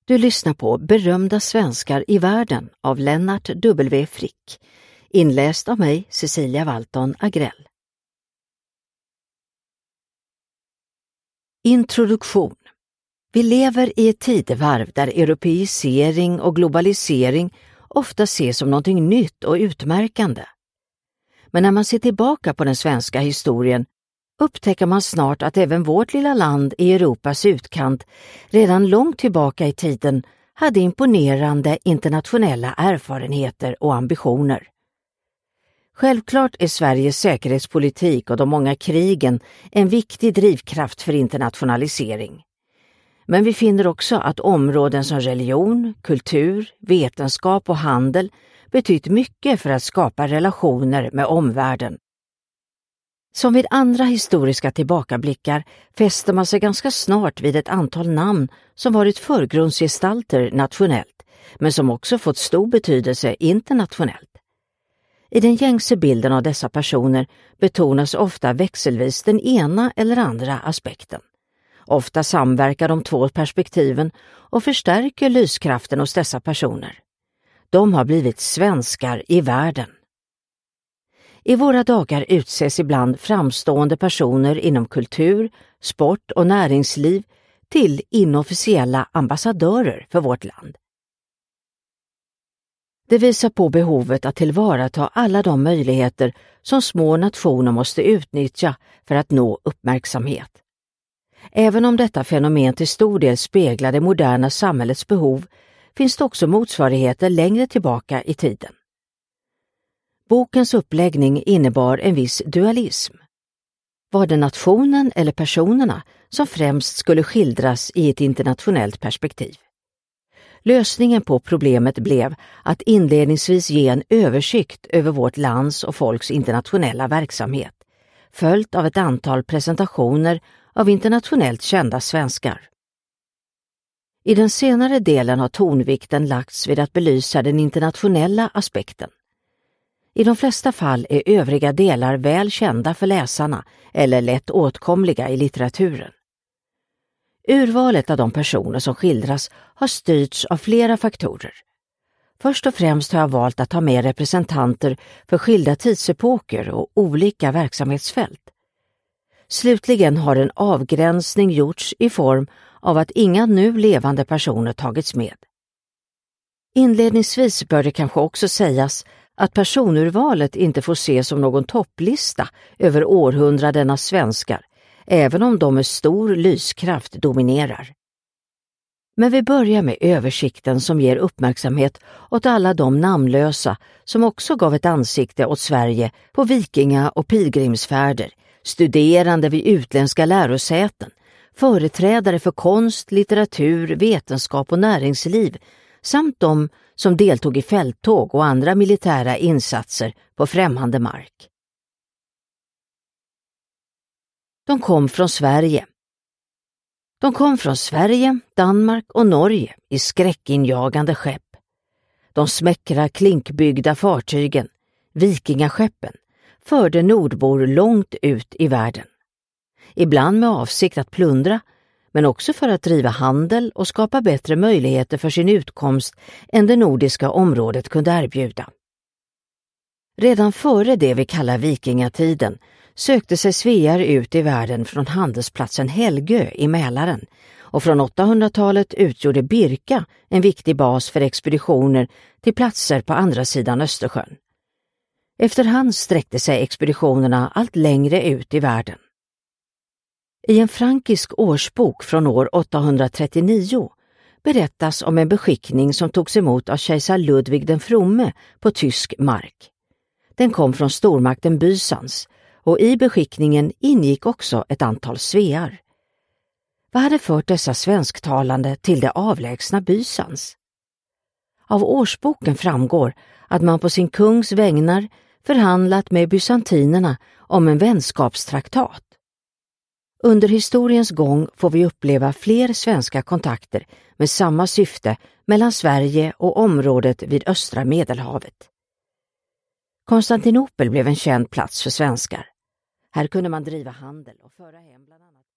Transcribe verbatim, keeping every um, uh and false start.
Du lyssnar på Berömda svenskar i världen av Lennart W. Frick, inläst av mig, Cecilia Walton Agrell. Introduktion. Vi lever i ett tidevarv där europeisering och globalisering ofta ses som något nytt och utmärkande. Men när man ser tillbaka på den svenska historien upptäcker man snart att även vårt lilla land i Europas utkant redan långt tillbaka i tiden hade imponerande internationella erfarenheter och ambitioner. Självklart är Sveriges säkerhetspolitik och de många krigen en viktig drivkraft för internationalisering. Men vi finner också att områden som religion, kultur, vetenskap och handel betytt mycket för att skapa relationer med omvärlden. Som vid andra historiska tillbakablickar fäster man sig ganska snart vid ett antal namn som varit förgrundsgestalter nationellt, men som också fått stor betydelse internationellt. I den gängse bilden av dessa personer betonas ofta växelvis den ena eller andra aspekten. Ofta samverkar de två perspektiven och förstärker lyskraften hos dessa personer. De har blivit svenskar i världen. I våra dagar utses ibland framstående personer inom kultur, sport och näringsliv till inofficiella ambassadörer för vårt land. Det visar på behovet att tillvarata alla de möjligheter som små nationer måste utnyttja för att nå uppmärksamhet. Även om detta fenomen till stor del speglar det moderna samhällets behov finns det också motsvarigheter längre tillbaka i tiden. Bokens uppläggning innebar en viss dualism. Var det nationen eller personerna som främst skulle skildras i ett internationellt perspektiv? Lösningen på problemet blev att inledningsvis ge en översikt över vårt lands och folks internationella verksamhet, följt av ett antal presentationer av internationellt kända svenskar. I den senare delen har tonvikten lagts vid att belysa den internationella aspekten. I de flesta fall är övriga delar väl kända för läsarna eller lätt åtkomliga i litteraturen. Urvalet av de personer som skildras har styrts av flera faktorer. Först och främst har jag valt att ta med representanter för skilda tidsepoker och olika verksamhetsfält. Slutligen har en avgränsning gjorts i form av att inga nu levande personer tagits med. Inledningsvis bör det kanske också sägas att personurvalet inte får ses som någon topplista över århundradenas svenskar, även om de med stor lyskraft dominerar. Men vi börjar med översikten som ger uppmärksamhet åt alla de namnlösa som också gav ett ansikte åt Sverige på vikinga- och pilgrimsfärder, studerande vid utländska lärosäten, företrädare för konst, litteratur, vetenskap och näringsliv samt de som deltog i fälttåg och andra militära insatser på främmande mark. De kom från Sverige. De kom från Sverige, Danmark och Norge i skräckinjagande skepp. De smäckra klinkbyggda fartygen, vikingaskeppen, förde nordbor långt ut i världen. Ibland med avsikt att plundra, men också för att driva handel och skapa bättre möjligheter för sin utkomst än det nordiska området kunde erbjuda. Redan före det vi kallar vikingatiden sökte sig svear ut i världen från handelsplatsen Helgö i Mälaren, och från åttahundratalet utgjorde Birka en viktig bas för expeditioner till platser på andra sidan Östersjön. Efterhand sträckte sig expeditionerna allt längre ut i världen. I en frankisk årsbok från år åttahundratrettionio berättas om en beskickning som togs emot av kejsar Ludvig den fromme på tysk mark. Den kom från stormakten Bysans, och i beskickningen ingick också ett antal svear. Vad hade fört dessa svensktalande till det avlägsna Bysans? Av årsboken framgår att man på sin kungs vägnar förhandlat med bysantinerna om en vänskapstraktat. Under historiens gång får vi uppleva fler svenska kontakter med samma syfte mellan Sverige och området vid östra Medelhavet. Konstantinopel blev en känd plats för svenskar. Här kunde man driva handel och föra hem bland annat